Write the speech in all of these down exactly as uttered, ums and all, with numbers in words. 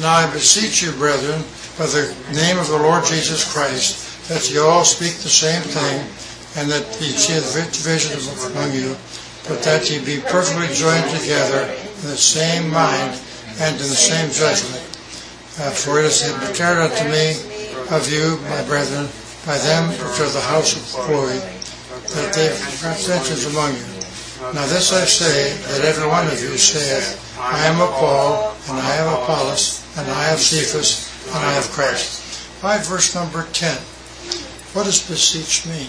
Now I beseech you, brethren, by the name of the Lord Jesus Christ, that ye all speak the same thing, and that ye see the division among you, but that ye be perfectly joined together in the same mind and in the same judgment. Uh, for it is declared unto me of you, my brethren, by them which are the house of Chloe, that they have contentions among you. Now this I say, that every one of you saith, I am of Paul, and I am of Apollos, and I have Cephas, and I have Christ. All right, verse number ten. What does beseech mean?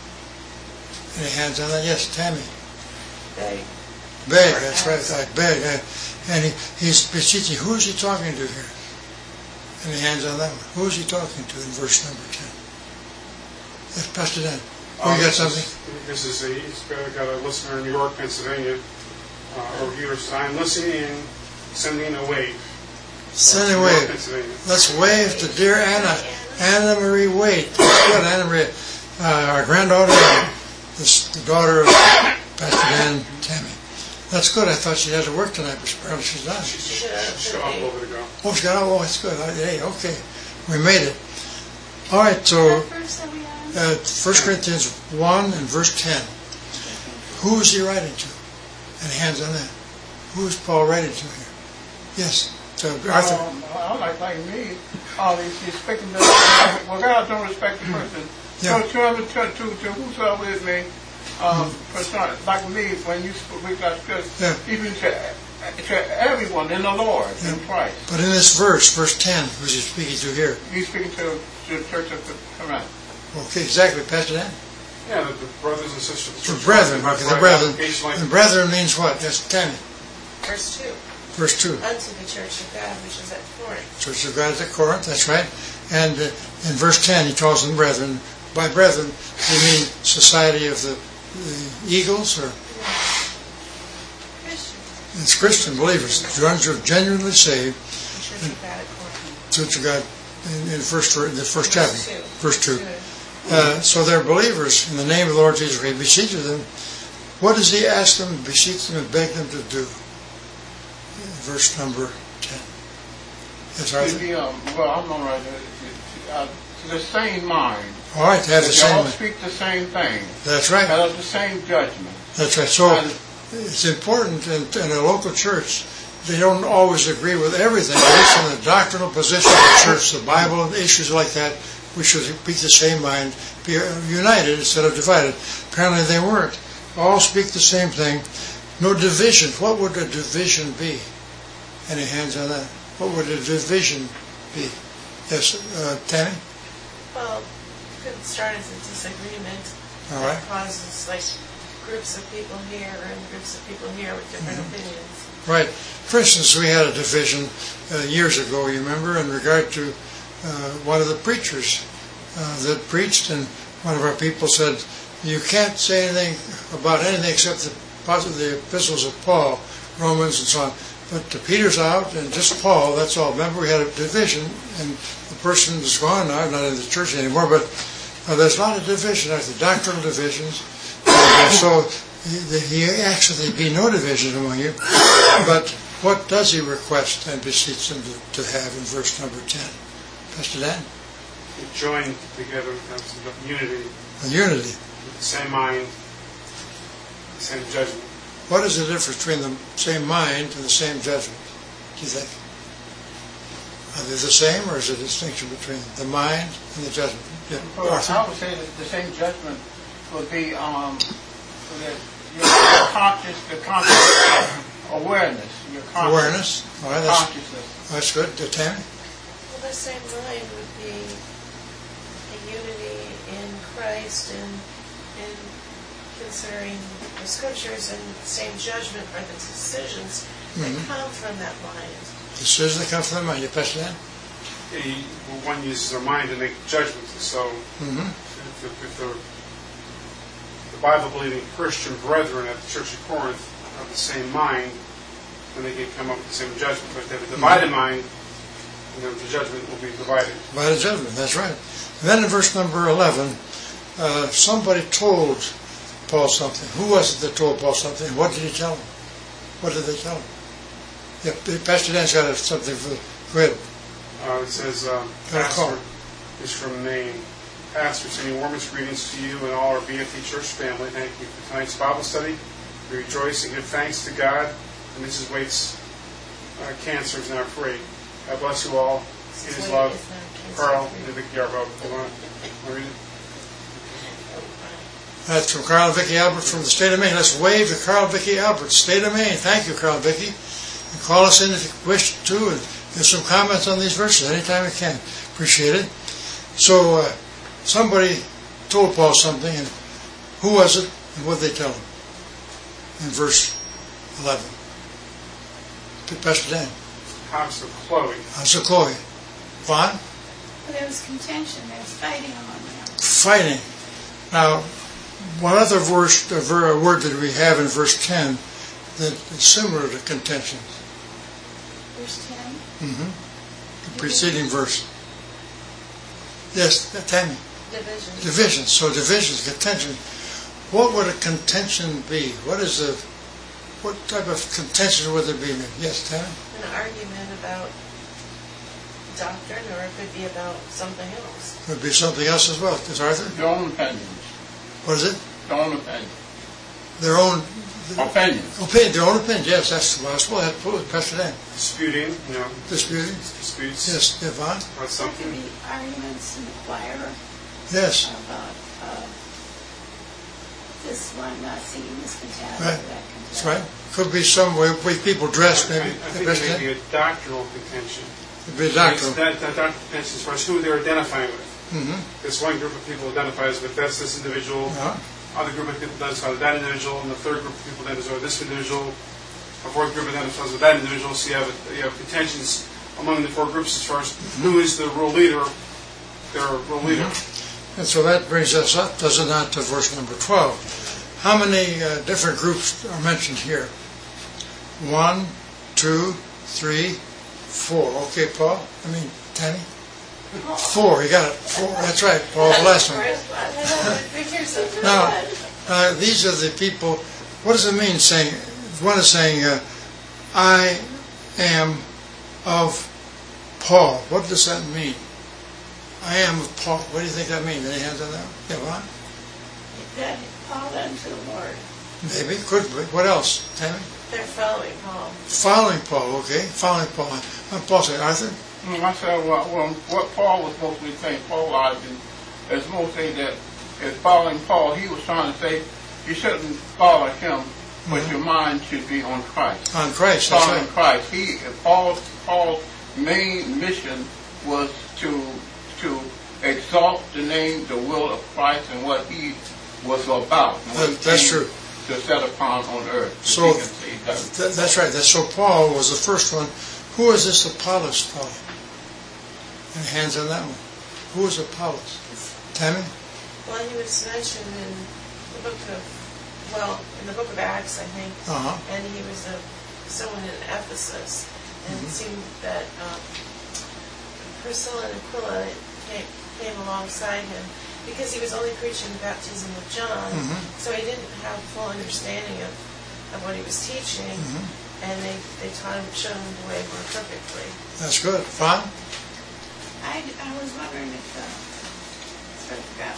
Any hands on that? Yes, Tammy. Beg. Beg, that's right, like beg. And he, he's beseeching. Who is he talking to here? Any hands on that one? Who is he talking to in verse number ten? Yes, Pastor Dan. Oh, you got something? This is a, he's got a listener in New York, Pennsylvania, uh, over here. So I'm listening, sending a wave. Sending a wave. Let's wave to dear Anna, Anna Marie Wade. Good, Anna Marie, uh, our granddaughter, this, the daughter of Pastor Dan Tammy. That's good. I thought she had to work tonight, but apparently she's not. She's, she's got all over to go. Oh, she's got all. Oh, it's good. Hey, okay, we made it. All right, so. Uh, First Corinthians one and verse ten. Who is he writing to? And hands on that. Who is Paul writing to here? Yes, to Arthur. Um, I like like me. Oh, he's, he's speaking to. Well, God don't respect the person. Yeah. So to to to, to whosoever is me, um, mm-hmm. like me, when you speak like this, yeah. even to to everyone in the Lord, yeah. in Christ. But in this verse, verse ten, who's he speaking to here? He's speaking to, to the church of Corinth. Okay, exactly, Pastor Dan. Yeah, the, the brothers and sisters. The brethren, okay, the brethren. The brethren means what? Yes, Tammy. Verse two. Verse two. Unto the church of God, which is at Corinth. Church of God is at Corinth, that's right. And uh, in verse ten, he calls them brethren. By brethren, you mean society of the, the Eagles, or? Christian. It's Christian believers, the ones who are genuinely saved. The church of God at Corinth. Church of God in, in, the first, in the first chapter, two. verse two. Uh, so they're believers in the name of the Lord Jesus. He beseeches them. What does he ask them, beseech them, and beg them to do? Verse number ten. Yes, Arthur? The, um, well, I'm not right. Uh, to the same mind. All right, to have the same mind. They all mind. speak the same thing. That's right. Have the same judgment. That's right. So it's important in, in a local church. They don't always agree with everything. At least in the doctrinal position of the church, the Bible, and issues like that, we should speak the same mind, be united instead of divided. Apparently they weren't. All speak the same thing. No division. What would a division be? Any hands on that? What would a division be? Yes, uh, Tammy? Well, it could start as a disagreement. All right. That causes like groups of people here and groups of people here with different mm-hmm. opinions. Right. For instance, we had a division uh, years ago, you remember, in regard to uh, one of the preachers uh, that preached, and one of our people said, you can't say anything about anything except the, the epistles of Paul, Romans and so on. But uh, Peter's out and just Paul, that's all. Remember, we had a division, and the person is gone now, not in the church anymore, but uh, there's a lot of division, there's the doctrinal divisions. And, uh, so he, he actually be no division among you. But what does he request and beseech them to, to have in verse number ten? Pastor Dan? Join together, that's unity. A unity. The same mind, the same judgment. What is the difference between the same mind and the same judgment, do you think? Are they the same, or is there a distinction between the mind and the judgment? Yeah. Well, I would say that the same judgment would be um, the, your conscious, the conscious awareness. Your conscious awareness. All right, that's, consciousness. That's good. Uh, Tammy? Well, the same mind would be a unity in Christ and in considering the scriptures, and the same judgment are the decisions that mm-hmm. come from that mind. Decisions that come from the mind. You Pastor Dan? Yeah, one uses their mind to make judgments. So mm-hmm. if, if, if the, the Bible-believing Christian brethren at the Church of Corinth have the same mind, then they can come up with the same judgment. But if they have a divided mm-hmm. mind, you know, the judgment will be divided. Divided judgment, that's right. And then in verse number eleven, uh, somebody told Paul something. Who was it that told Paul something? What did he tell him? What did they tell him? Yeah, Pastor Dan's got something for Go ahead. Uh, it says, um, Got a call. Pastor is from Maine. Pastor, sending warmest greetings to you and all our B F T church family. Thank you for tonight's Bible study. We rejoice and give thanks to God. And Missus Waite's uh, cancer is now free. God bless you all. In His love, Carl and Vicki Yarbo. You want to read it? That's from Carl and Vicki Albert from the state of Maine. Let's wave to Carl and Vicki Albert, state of Maine. Thank you, Carl and Vicki. And call us in if you wish to and give some comments on these verses anytime you can. Appreciate it. So, uh, somebody told Paul something, and who was it, and what did they tell him? In verse eleven. Pastor Dan. House of Chloe. House of Chloe. Vaughn? But there was contention, there was fighting among them. Fighting. Now, one other verse, a ver- word that we have in verse ten that is similar to contention. Verse ten? Mm-hmm. The preceding verse. Yes, Tammy. Division. Division. So divisions, contention. What would a contention be? What is the, what type of contention would there be? Yes, Tammy? An argument about doctrine, or it could be about something else. Could be something else as well. Is Arthur? Your own opinions. What is it? Your own opinion. Their own Opinions. opinion. Their own opinion. Yes, that's possible. That's possible. Pastor Dan. Disputing, you know, Disputing. disputes Yes, Yvonne. about There could something. be arguments in the choir Yes. about uh, this one not singing this cantata, Right. that cantata. That's right. Could be some way, way people dress, I maybe. think, I think it may be a doctrinal contention. It'd be a It's doctrine. That, that doctrinal contention as far as who they're identifying with. Mm-hmm. This one group of people identifies with that's this individual. Yeah. Other group of people identifies with that individual, and the third group of people identifies with this individual. A fourth group identifies with that individual. So you have you have contentions among the four groups as far as who is the world leader, their world leader. And so that brings us up, does it not, to verse number twelve. How many uh, different groups are mentioned here? One, two, three, four. Okay, Paul? I mean, Tammy? Four, you got it. Four. That's right, Paul, the last one. Now, uh, these are the people, what does it mean saying, one is saying, uh, I am of Paul. What does that mean? I am of Paul. What do you think that means? Any hands on that? Yeah, what? That Paul unto the Lord. Maybe, could be. What else, Tammy? They're following Paul. Following Paul, okay. Following Paul. Uh, Paul said, Arthur? Mm, I said, well, well, what Paul was mostly saying, Paul argued, is mostly that is following Paul. He was trying to say you shouldn't follow him, but Mhm. your mind should be on Christ. On Christ, that's Following right. Christ. He Paul's Paul's main mission was to to exalt the name, the will of Christ, and what he was about. And what That- he that's came true. To set upon on earth. If So, he can say that. Th- that's right. That's so Paul was the first one. Who is this Apollos, Paul? Any hands on that one? Who is Apollos? Tammy? Well, he was mentioned in the book of, well, in the book of Acts, I think, Uh-huh. and he was a, someone in Ephesus, and it seemed that um, Priscilla and Aquila came, came alongside him because he was only preaching the baptism of John, Mhm. so he didn't have full understanding of, of what he was teaching, Mhm. and they, they taught him, showed him the way more perfectly. That's good. Fine? I, I was wondering if, uh, sort of forgot,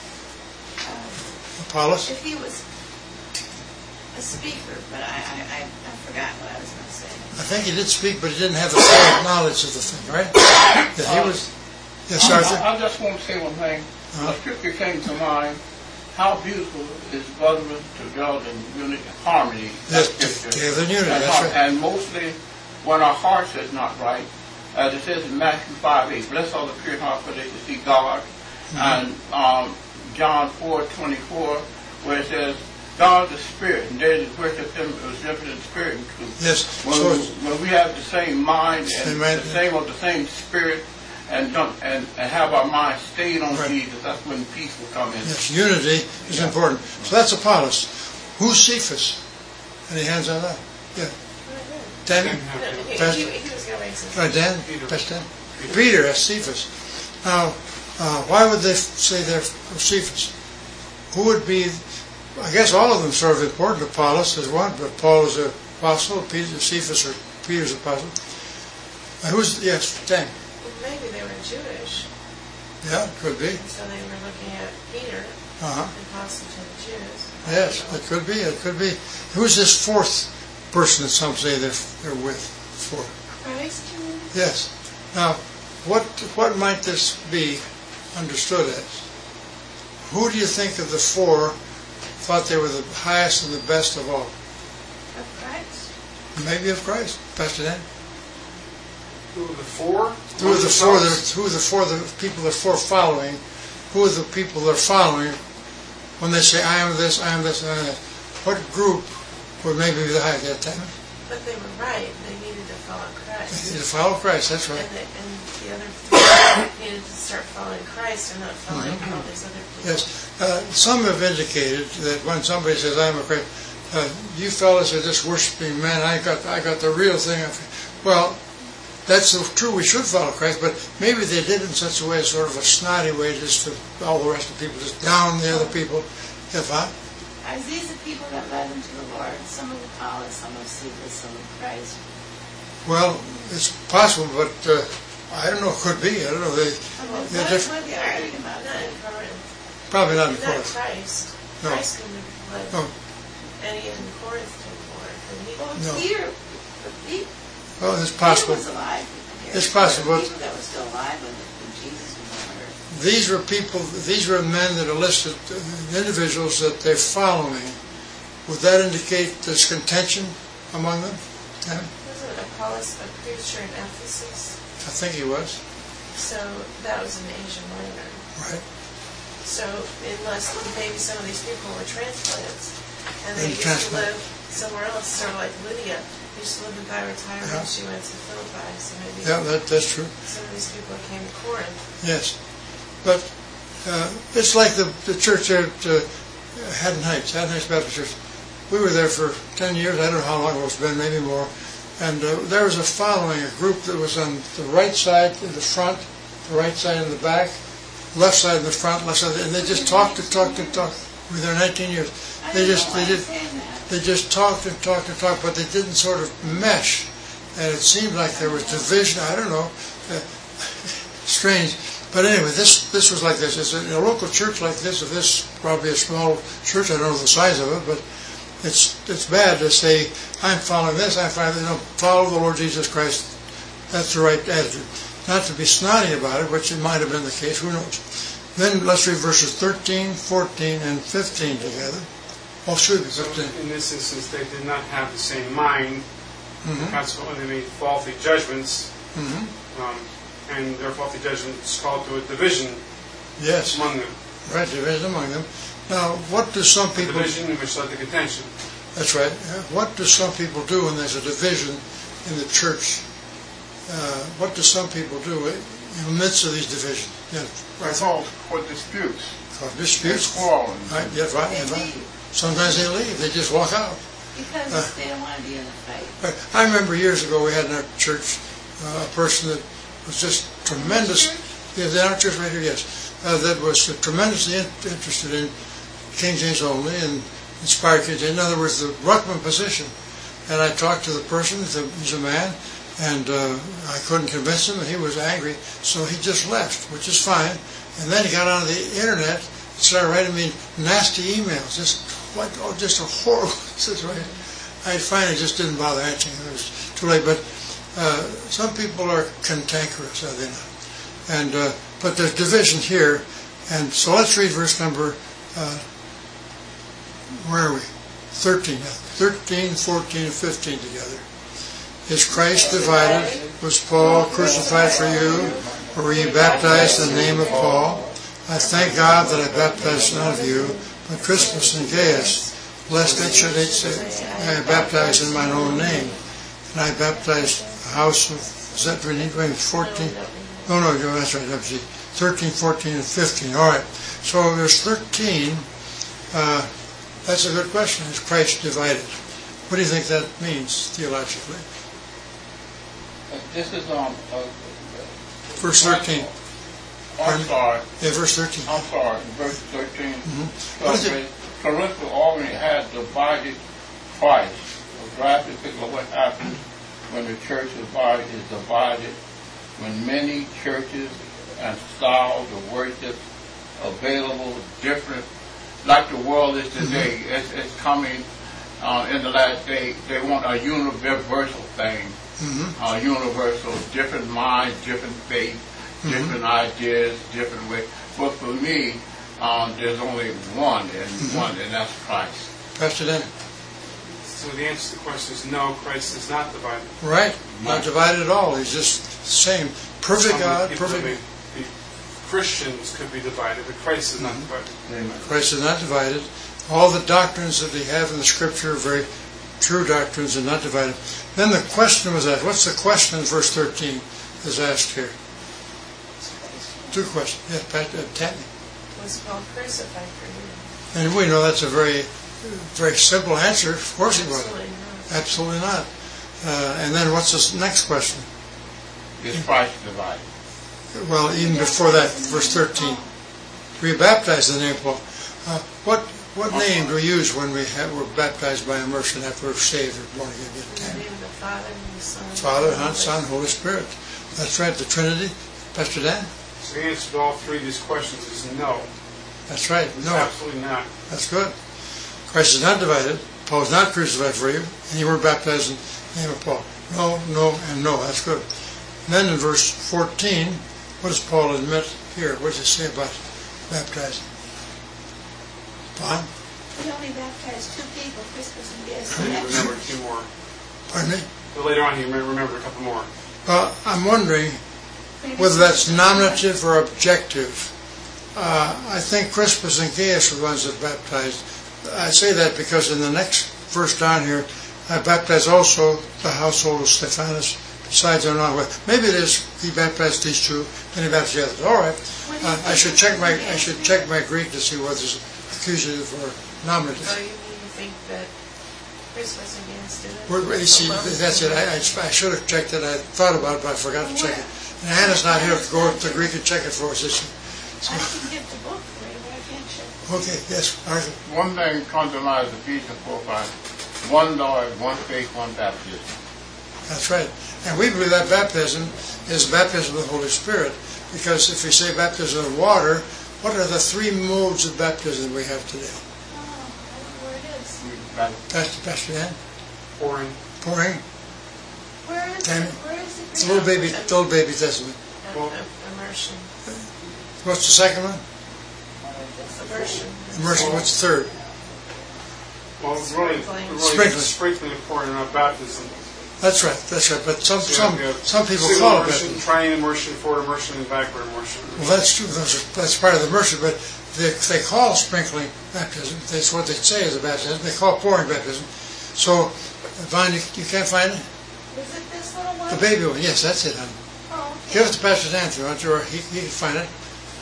uh, Apollos? if he was a speaker, but I, I, I, I forgot what I was going to say. I think he did speak, but he didn't have the full knowledge of the thing, right? That he was... Yes, I, Arthur? I, I just want to say one thing. Uh-huh. A scripture came to mind. How beautiful is brethren to dwell in unity, harmony. Yes, That's scripture. together in unity, And, that's har- right. and mostly when our hearts is not right, as it says in Matthew five eight, blessed are the pure in heart, for they shall see God. Mm-hmm. And um, John four twenty-four, where it says, God is spirit, and they that worship him is worshiping in spirit and truth. Yes. When, So, we, when we have the same mind and Same mind, the same of the same spirit, and don't, and, and have our mind stayed on Right. Jesus, that's when peace will come in. yes, unity is important. So that's Apollos. Who's Cephas? Any hands on that? Yeah. Tammy? No, he, Pastor? he, he was going to make some... Right, Dan? Peter. Pastor Dan? Peter, that's Cephas. Now, uh, why would they f- say they're Cephas? Who would be, I guess all of them sort of important. Apollos is one, but Paul is an apostle, Peter, Cephas or Peter's apostle. Uh, Who's, yes, ten. Well, maybe they were Jewish, Yeah, could be. and so they were looking at Peter, Uh-huh. apostle to the Jews. Yes, it could be, it could be. Who's this fourth person that some say they're, they're with for? Christ, you mean? Yes. Now, what what might this be understood as? Who do you think of the four thought they were the highest and the best of all? Of Christ? Maybe of Christ, Pastor Dan? Who are the four? Who are the four that are, who are the four the people that are four following? Who are the people that are following when they say, I am this, I am this, I am that? What group would maybe be the highest at that time? But they were right. They needed to follow They Christ. need to follow Christ, that's right. And the, and the other three needed to start following Christ and not following Mhm. all these other people. Yes. Uh, some have indicated that when somebody says, I am a Christian, uh, you fellas are just worshiping men, I got I got the real thing. Well, that's true, we should follow Christ, but maybe they did it in such a way, sort of a snotty way, just to all the rest of the people, just down the other people. If I, Are these the people that led them to the Lord? Some of Apollos, some of Cephas, some of Christ. well, it's possible, but uh, I don't know, it could be, I don't know, they, Well, they're what, different. what are they arguing about? Not in Corinth. Probably not in Not Corinth. Christ. No. Christ couldn't have led No. any in Corinth to the Lord. And he, Well, No. Peter, Peter, Well, it's possible. Peter was alive. It's possible. People that were still alive when, when Jesus was on earth. These were people, these were men that are listed, uh, individuals that they're following. Would that indicate there's contention among them? Yeah, wasn't Apollos a preacher in Ephesus? I think he was. So that was an Asian Minor. Right. So unless maybe some of these people were transplants and they And used to transplant. live somewhere else, sort of like Lydia used to live in Thyatira Yeah. and she went to Philippi. So maybe Yeah, that, that's true. some of these people came to Corinth. Yes. But uh, it's like the, the church there at uh, Haddon Heights, Haddon Heights Baptist Church. We were there for ten years. I don't know how long it's been, maybe more. And uh, there was a following, a group that was on the right side in the front, the right side in the back, left side in the front, left side, and they just talked and talked and talked. We were there nineteen years. I They don't just, know they why did, I'm saying that. they just talked and talked and talked, but they didn't sort of mesh. And it seemed like there was division. I don't know. Uh, strange. But anyway, this this was like this. It's in a local church like this, if this probably a small church, I don't know the size of it, but it's it's bad to say, I'm following this, I'm following this. No, follow the Lord Jesus Christ. That's the right attitude. Not to be snotty about it, which it might have been the case, who knows. Then let's read verses thirteen, fourteen, and fifteen together. Oh, should be So fifteen. in this instance, they did not have the same mind. Mm-hmm. Consequently, they made faulty judgments, Mm-hmm. um, and their faulty judgments called to a division Yes, among them. right, there is among them. Now, what do some A people... division in which led to contention. That's right. Yeah. What do some people do when there's a division in the church? Uh, what do some people do in the midst of these divisions? Yeah, It's all for disputes. cause disputes. Quarreling. Right, yeah, right, They yeah, right. leave Sometimes they leave. They just walk out. because Uh. they don't want to be in a fight. Right. I remember years ago we had in our church uh, a person that was just tremendous. Yeah, in our church right here, yes. Uh, that was tremendously in, interested in King James only and inspired King James. In other words, the Ruckman position. And I talked to the person, he's a man, and uh, I couldn't convince him, and he was angry, so he just left, which is fine. And then he got on the internet and started writing me nasty emails, just what, oh, just a horrible situation. I finally just didn't bother answering. It was too late. But uh, some people are cantankerous, are they not? And uh, but there's division here, and so let's read verse number. Uh, where are we? Thirteen. Thirteen, fourteen, and fifteen together. Is Christ divided? Was Paul crucified for you? Or were you baptized in the name of Paul? I thank God that I baptized none of you, but Crispus and Gaius, lest they should say, I baptized in my own name. And I baptized the house of, is that really fourteen? No, no, that's right, that's thirteen, fourteen, and fifteen. All right, so there's thirteen. Uh, that's a good question. Is Christ divided? What do you think that means theologically? Uh, This is um. Uh, Verse thirteen. I'm sorry. Yeah, verse thirteen. I'm sorry. Verse thirteen. Mhm. What is it? Corinth already had divided Christ. Right? Because of what happened when the church is divided, is divided, when many churches and styles of worship available, different, like the world is today. Mm-hmm. It's, it's coming uh, in the last day. They want a universal thing, mm-hmm. uh, universal, different minds, different faith, mm-hmm. different ideas, different ways. But for me, um, there's only one, and mm-hmm. one, and that's Christ. Pastor Dan. So the answer to the question is no, Christ is not divided. Right, not divided at all. He's just the same. Perfect Some God, people perfect. may be- Christians could be divided, but Christ is not divided. Amen. Christ is not divided. All the doctrines that they have in the Scripture are very true doctrines and not divided. Then the question was asked. What's the question in verse thirteen is asked here? Two questions. Yes, Pat, uh, Tatney. Was Paul crucified for you? And we know that's a very, very simple answer. Of course he was. Absolutely not. Absolutely not. Uh, and then what's the next question? Is Christ divided? Well, even before that, verse thirteen. We are baptized in the name of Paul. Uh, what what name do we use when we have, we're baptized by immersion after we're saved or born again? In the name of the Father, and the Son, and Father, the Holy Son, Holy Spirit. That's right, the Trinity. Pastor Dan? So the answer to all three of these questions is no. That's right. It's No, absolutely not. that's good. Christ is not divided. Paul is not crucified for you, and you were baptized in the name of Paul. No, no, and no. That's good. And then in verse fourteen, what does Paul admit here? What does he say about baptizing? Fine. We only baptized two people, Crispus and Gaius. He remembered a few more. Pardon me? But later on, he remembered a couple more. Well, I'm wondering whether that's nominative or objective. Uh, I think Crispus and Gaius were the ones that baptized. I say that because in the next verse down here, I baptized also the household of Stephanus. Besides, I'm not aware. Maybe it is he baptized these two, then he baptized the others. All right. Uh, I should check my I should check my Greek to see whether it's accusative or nominative. Oh, you mean you think that Crispus and Gaius did it? Well, you see, that's it. I, I, I should have checked it. I thought about it, but I forgot to check it. And Hannah's not here to go to Greek and check it for us. Is she? I can get the book for you, but I can't check. Okay, yes, Arthur. One thing comes to mind is Ephesians four five. One Lord, one faith, one baptism. That's right. And we believe that baptism is baptism of the Holy Spirit. Because if we say baptism of water, what are the three modes of baptism we have today? Oh, I don't know where it is. Pastor, Pastor Dan? Pouring. Pouring? Where is Tammy? it? Where is it? It's a little baby, little baby testament. Uh, uh, Immersion. What's the second one? Immersion. Immersion. What's the third? Well, really, Sprinkling. really Sprinkling. sprinkling and pouring, not baptism. That's right, that's right. But some So some you have some people single call it immersion, baptism. triune immersion, forward immersion, and backward immersion. Well, that's true. Those are, that's part of the immersion, but they, they call sprinkling baptism. That's what they say is a baptism. They call pouring baptism. So, Vine, you, you can't find it? Is it this little one? The baby one. Yes, that's it, honey. Oh, okay. Give it to Pastor Anthony, why don't you, or he, he can find it.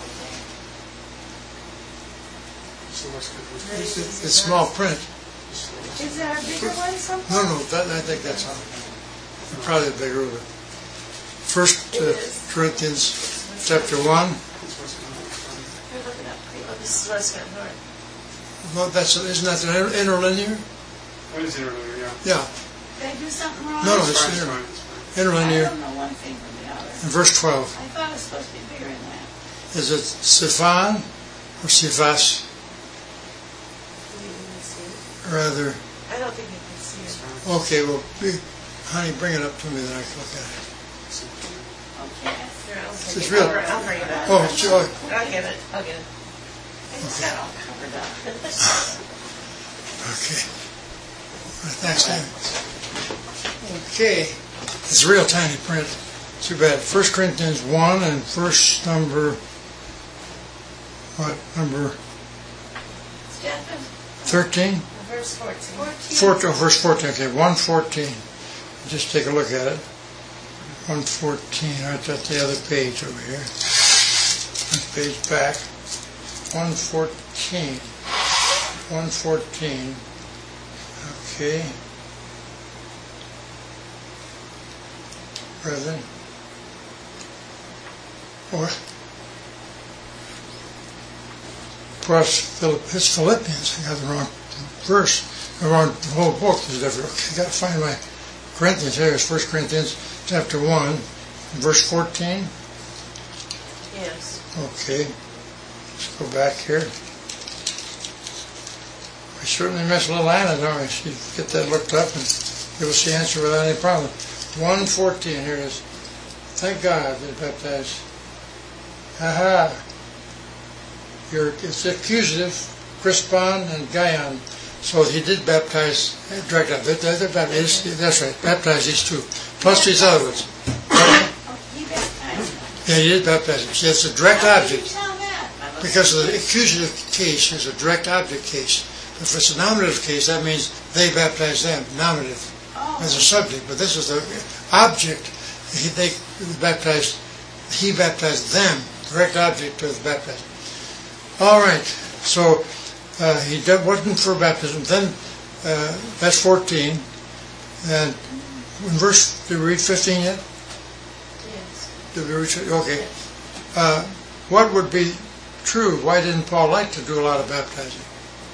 So that's good. It's, it's small print. Is there a bigger one someplace? No, no, that, I think that's all. Probably a bigger one. First uh, Corinthians chapter one. We're looking up. Oh, this is West Van North. Well, that's isn't that the inter- interlinear? What is interlinear? Yeah. Yeah, Did I do something wrong? No, no, It's it's fine, it's inter- fine, it's fine. I interlinear. don't know one thing from the other. In verse twelve, I thought it was supposed to be bigger than that. is it Siphan or Sivas? You can see it. Rather, I don't think you can see it. okay. Well, be, honey, bring it up to me, then I can look at it. Okay. Here, I'll It's take it. real. I'll I'll bring it up. Oh, joy. I'll get it. I'll get it. It's got all covered up. Okay. Thanks, Dan. Okay. It's real tiny print. Too bad. First Corinthians one and verse number, what, number Stephen, thirteen? Verse fourteen. fourteen. Fourteen, oh, verse fourteen, okay, one fourteen. Just take a look at it. one fourteen, right at the other page over here. One page back. one fourteen. one fourteen. Okay. Brethren. Or, of course, Philipp, it's Philippians. I got the wrong verse. The wrong, the whole book is different. I got to find my Corinthians. Here is First Corinthians chapter one, verse fourteen. Yes. Okay. Let's go back here. We certainly miss little Anna, don't we? She get that looked up and give us the answer without any problem. one fourteen, here it is. Thank God they baptized. Aha. You're, it's accusative, Crispon and Guyon. So he did baptize, direct up. That's right, baptize these two. Plus these other ones. Oh, he baptized them. Yeah, he did baptize them. See, it's a direct How did you object. tell that? I was- Because of the accusative case is a direct object case. If it's a nominative case, that means they baptize them, nominative, Oh. as a subject. But this is the object. He, they baptized, he baptized them, direct object of the baptism. All right, so uh, he did, wasn't for baptism. Then uh, that's fourteen. And in verse, did we read fifteen yet? Yes. Did we reach it? Okay. Uh, what would be true? Why didn't Paul like to do a lot of baptizing?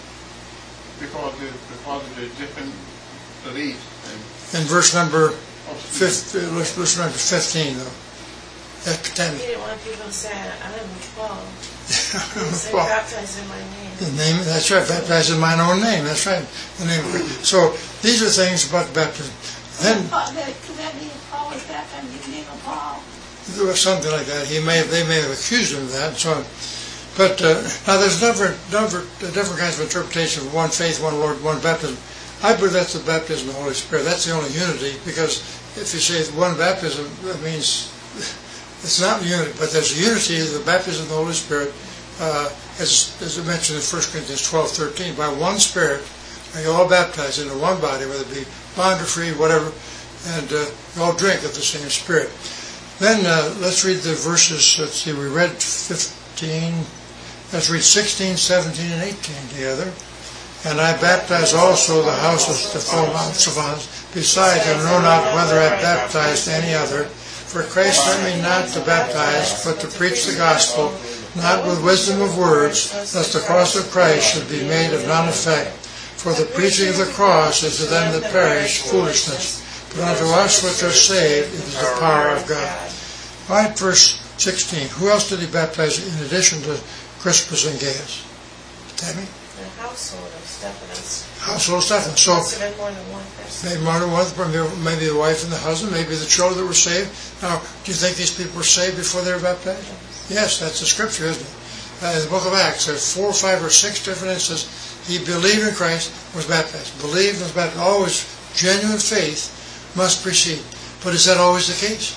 Because of, because of the different beliefs. And In verse number oh, fifth, uh, let's listen to fifteen though. That's He pretending. didn't want people to say, I'm Paul. He said, Paul. baptize in my name. The name, that's right, baptized in mine own name, that's right. The name of Christ. So these are things about baptism. Then Paul- that- Could that mean Paul was baptized in the name of Paul? there was something like that. He may have, they may have accused him of that and so on. But uh, now there's different, different, different kinds of interpretation of one faith, one Lord, one baptism. I believe that's the baptism of the Holy Spirit. That's the only unity, because if you say one baptism, that means it's not unity, but there's a unity of the baptism of the Holy Spirit, uh, as, as I mentioned in First Corinthians twelve thirteen. By one Spirit are you all baptized into one body, whether it be bond or free, whatever, and uh, you all drink of the same Spirit. Then uh, let's read the verses. Let's see, we read fifteen. Let's read sixteen, seventeen, and eighteen together. And I baptize also the house of Stephanas. Besides, I know not whether I baptized any other. For Christ sent me not to baptize, but to preach the gospel, not with wisdom of words, lest the cross of Christ should be made of none effect. For the preaching of the cross is to them that perish foolishness, but unto us which are saved it is the power of God. All right, verse sixteen. Who else did he baptize in addition to Crispus and Gaius? Tammy? The household of Stephanus. Household Stephanus. So Must have been more than one person. maybe more than one, maybe the wife and the husband, maybe the children that were saved. Now, do you think these people were saved before they were baptized? Yes, that's the scripture, isn't it? Uh, in the book of Acts, there's four, five, or six different instances. He believed in Christ, was baptized. Believed, was baptized. Always, genuine faith must precede. But is that always the case?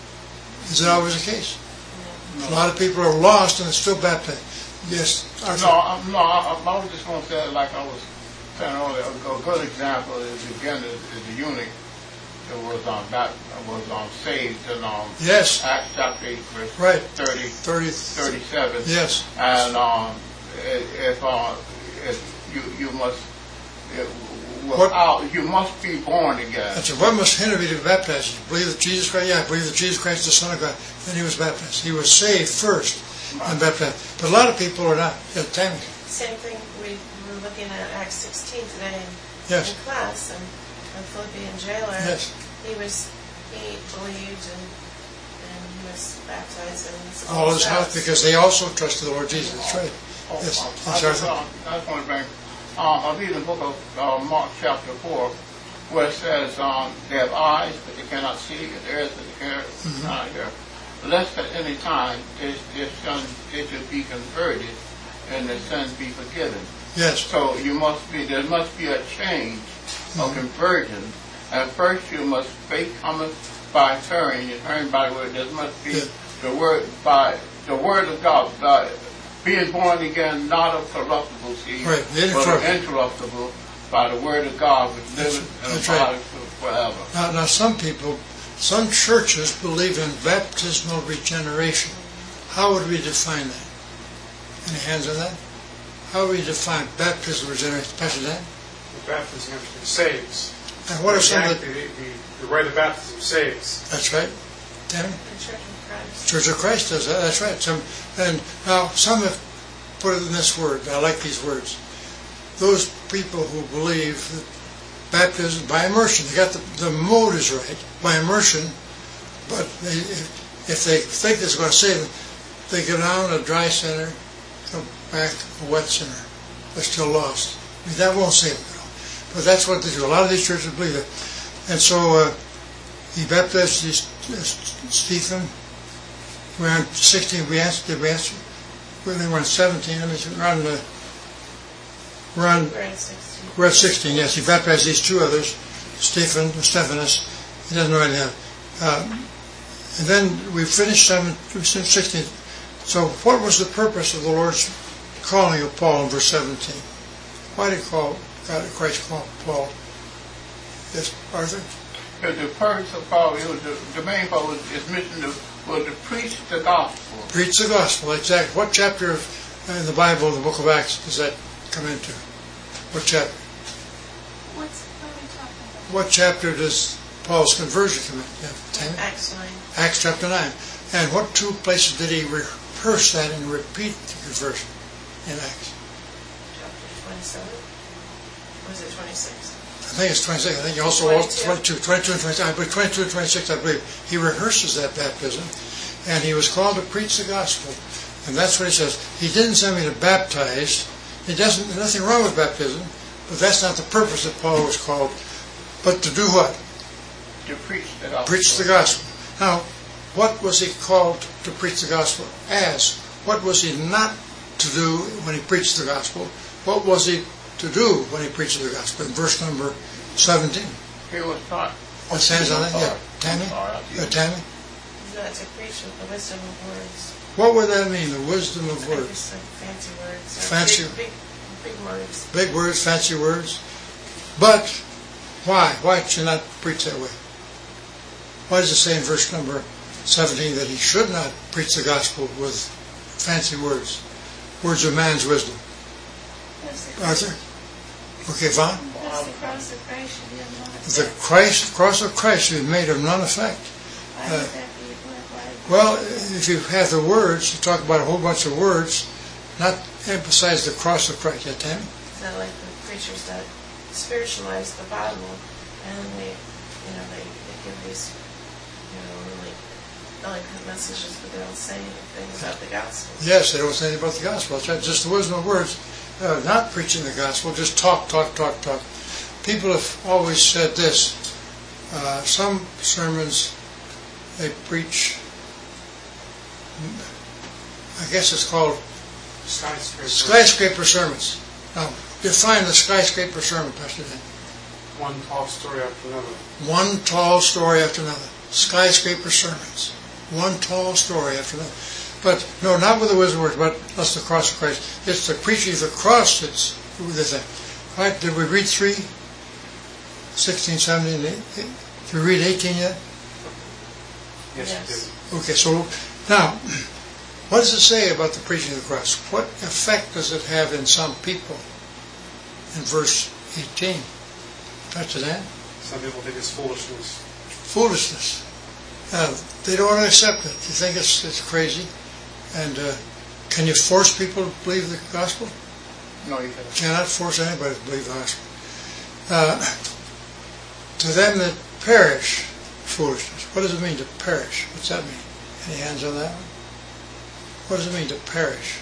Is it always the case? A lot of people are lost and are still baptized. Yes, Arthur. No, I'm, no, I, I was just going to say, like I was saying earlier, a good example is again is, is the eunuch that was on that was on saved in um, Yes. Acts chapter eight, verse Right. thirty, thirty. thirty-seven. Yes. And um, if, uh, if you you must if, without you must be born again. That's it. What must hinder me to be baptized? Believe that Jesus Christ, yeah, believe that Jesus Christ is the Son of God. Then he was baptized. He was saved first and baptized. But a lot of people are not. Yeah, Tammy. Same thing, we were looking at Acts sixteen today in, Yes. in class, and the Philippian jailer, Yes. he was, he believed and, and he was baptized and his All his house, because they also trusted the Lord Jesus. That's right. Oh, Yes. I, Yes, I, just, Arthur. uh, I just want to bring. Um, I read the book of uh, Mark chapter four, where it says um, they have eyes but they cannot see, and ears but they cannot mm-hmm. hear. Lest at any time their, their son they should be converted and their sins be forgiven. Yes. So you must be there must be a change mm-hmm. of conversion, and first you must faith cometh by hearing, and hearing by the word. There must be yeah. the word by the word of God. By, being born again, not of corruptible seed, right. but of incorruptible, by the word of God, which liveth and abides forever. Now, now, some people, some churches believe in baptismal regeneration. How would we define that? Any hands on that? How would we define baptismal regeneration? Pastor Dan? The baptism actually saves. And what are some of the... The, the, the rite of baptism saves. That's right. Tammy? The Church of Christ. Church of Christ does that. That's right. Some, and now some have put it in this word. I like these words. Those people who believe that baptism by immersion. They got the, the mode is right, by immersion, but they, if, if they think it's going to save them, they go down a dry center, come back a wet center. They're still lost. I mean, that won't save them at all. But that's what they do. A lot of these churches believe it. And so uh, he baptized these, uh, Stephen. We're on sixteen. We answered. Did we answer? We're on seventeen. I mean, we're on the. We're on. We're at sixteen. We're at sixteen. Yes, he baptized these two others, Stephen, Stephanus. He doesn't know anything. Uh, and then we finished seven, sixteen. So, what was the purpose of the Lord's calling of Paul in verse seventeen? Why did call God, Christ call Paul? Yes, Arthur. The purpose of Paul, it was the, the main purpose is mission to, was to preach the gospel. Preach the gospel. Exactly. What chapter of, in the Bible, the Book of Acts, does that come into? What chapter? What's, what are we talking about? What chapter does Paul's conversion come in? Yeah, Tammy? Acts nine. Acts chapter nine. And what two places did he rehearse that and repeat the conversion in Acts? Chapter twenty-seven. Was it twenty-six? I think it's twenty-six. I think he also twenty-two, twenty-two and twenty-six. I believe twenty-two and twenty-six, I believe. He rehearses that baptism, and he was called to preach the gospel. And that's what he says. He didn't send me to baptize. He doesn't. There's nothing wrong with baptism, but that's not the purpose that Paul was called. But to do what? To preach the gospel. Preach the gospel. Now, what was he called to preach the gospel as? What was he not to do when he preached the gospel? What was he to do when he preached the gospel? In verse number seventeen. He was taught. What's hands on that? Yeah, Tammy? Yeah, Tammy? Not to preach with the wisdom of words. What would that mean, the wisdom of I words? guess like fancy words. or Fancy- Big, big, big words. Big words, fancy words. But why? Why should not preach that way? Why does it say in verse number seventeen that he should not preach the gospel with fancy words? Words of man's wisdom. That's the, Arthur? Okay, Vaughn? that's the cross of Christ should be of none effect. The Christ, cross of Christ is made of none effect. Why would that be? Why, Well, if you have the words, you talk about a whole bunch of words, not emphasize the cross of Christ. Yeah, Tammy? It's not like the preachers that spiritualize the Bible and they, you know, they, they give these, you know, really eloquent messages, but they don't say anything about the gospel. Yes, they don't say anything about the gospel. That's right. Just the wisdom of words. Uh, not preaching the gospel, just talk, talk, talk, talk. People have always said this. Uh, some sermons, they preach, I guess it's called Skyscraper. skyscraper sermons. Now, define the skyscraper sermon, Pastor Dan. One tall story after another. One tall story after another. Skyscraper sermons. One tall story after another. But, no, not with the wisdom words, but that's the cross of Christ. It's the preaching of the cross that's the thing. All right, did we read three? sixteen, seventeen, eighteen? Did we read eighteen yet? Yes, Yes. you Okay, so now, what does it say about the preaching of the cross? What effect does it have in some people? In verse eighteen. Pastor Dan? did. Some people think it's foolishness. Foolishness. Uh, they don't want to accept it. You think it's, it's crazy? And uh, can you force people to believe the gospel? No, you cannot. Cannot force anybody to believe the gospel. Uh, to them that perish, foolishness. What does it mean to perish? What's that mean? Any hands on that one? What does it mean to perish?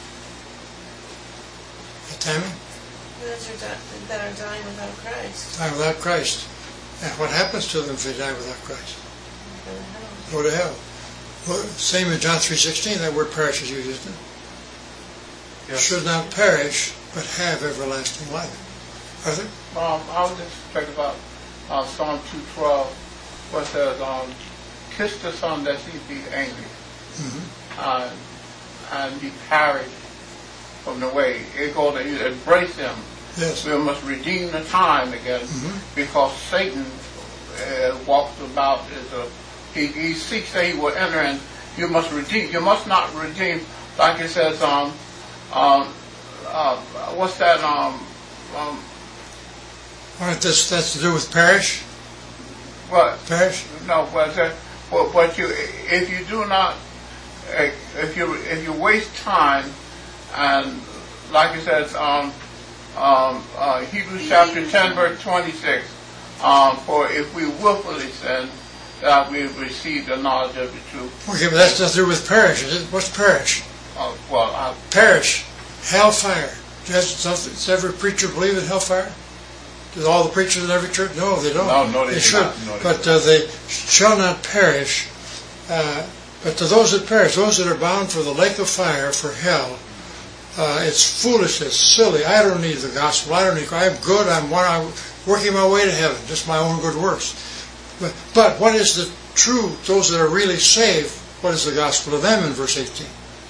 Uh, Tammy? Those are di- that are dying without Christ. Die without Christ. And what happens to them if they die without Christ? Go to hell. Go to hell. Well, same in John three sixteen, that word perish is used, isn't it? Yes. Should not perish, but have everlasting life. Arthur? Um, I was just thinking about uh, Psalm two twelve, where it says, um, kiss the son that he be angry, Mm-hmm. uh, and be parried from the way. It goes to you embrace him. Yes. We must redeem the time again, Mhm. because Satan uh, walks about as a he, he seeks that he will enter, and you must redeem. You must not redeem, like it says. Um, um, uh, what's that? Um, um, All right, this, that's to do with perish? what? Perish? No, but uh, but, but you, if you do not, uh, if you if you waste time, and like it says, um, um, uh, Hebrews chapter ten, verse twenty-six. Um, for if we willfully sin, that we receive the knowledge of the truth. Okay, but that's nothing to do with perish, is it? What's perish? Uh, well, I, Perish. Hellfire. Does, something, does every preacher believe in hellfire? Do all the preachers in every church? No, they don't. No, no, they, they do should. not. No, they but do uh, they shall not perish. Uh, but to those that perish, those that are bound for the lake of fire, for hell, uh, it's foolishness, silly. I don't need the gospel. I don't need. I'm good. I'm one. I'm working my way to heaven. Just my own good works. But, but what is the true? Those that are really saved. What is the gospel to them in verse eighteen?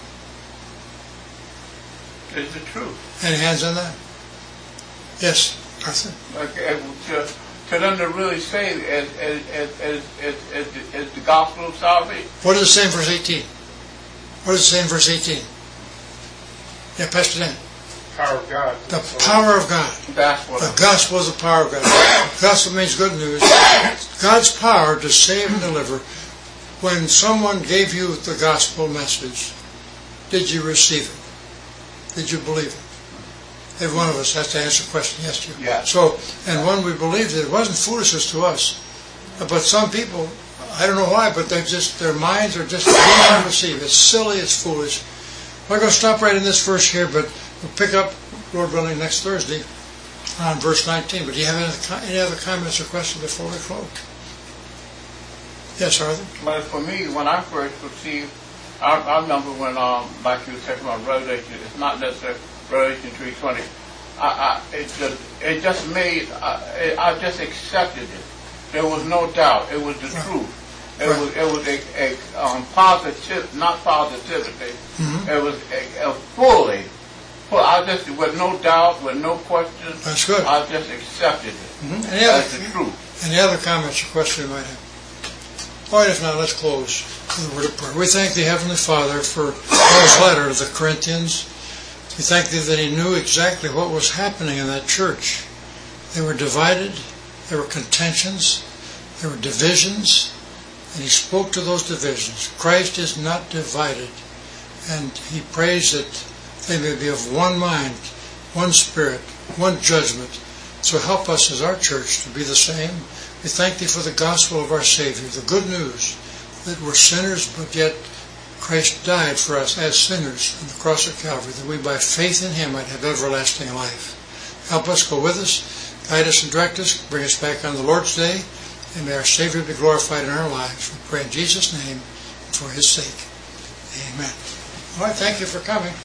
It's the truth. Any hands on that? Yes, Arthur. Okay, to, to them to really say is, is, is, is, is, is, is the gospel of salvation. What does it say in verse eighteen? What does it say in verse eighteen? Yeah, Pastor Dan. Power of God. The power of God. That's what The gospel is the power of God. The gospel means good news. God's power to save and deliver. When someone gave you the gospel message, did you receive it? Did you believe it? Every one of us has to answer the question, yes, you. Yeah. So, and when we believed it, it wasn't foolishness to us. But some people, I don't know why, but they just, their minds are just don't receive. It's silly, it's foolish. We're going to stop right in this verse here, but we'll pick up, Lord willing, next Thursday on verse nineteen. But do you have any, any other comments or questions before we close? Yes, Arthur? But for me, when I first received, I, I remember when, um, like you were talking about Revelation, it's not necessarily Revelation three twenty. I, I, it just, it just made, I, it, I just accepted it. There was no doubt. It was the Right. truth. It Right. was, it was a, a um, positive, not positivity. Mm-hmm. It was a, a fully, full, I just, with no doubt, with no questions. That's good. I just accepted it. Mm-hmm. Any, other, That's the truth. any other comments or questions you might have? All right, if not, let's close with a word of prayer. We thank the Heavenly Father for Paul's letter to the Corinthians. We thank thee that he knew exactly what was happening in that church. They were divided, there were contentions, there were divisions, and he spoke to those divisions. Christ is not divided, and he prays that they may be of one mind, one spirit, one judgment. So help us as our church to be the same. We thank thee for the gospel of our Savior, the good news that we're sinners, but yet Christ died for us as sinners on the cross of Calvary, that we by faith in him might have everlasting life. Help us, go with us, guide us and direct us, bring us back on the Lord's day, and may our Savior be glorified in our lives. We pray in Jesus' name and for his sake. Amen. All right, thank you for coming.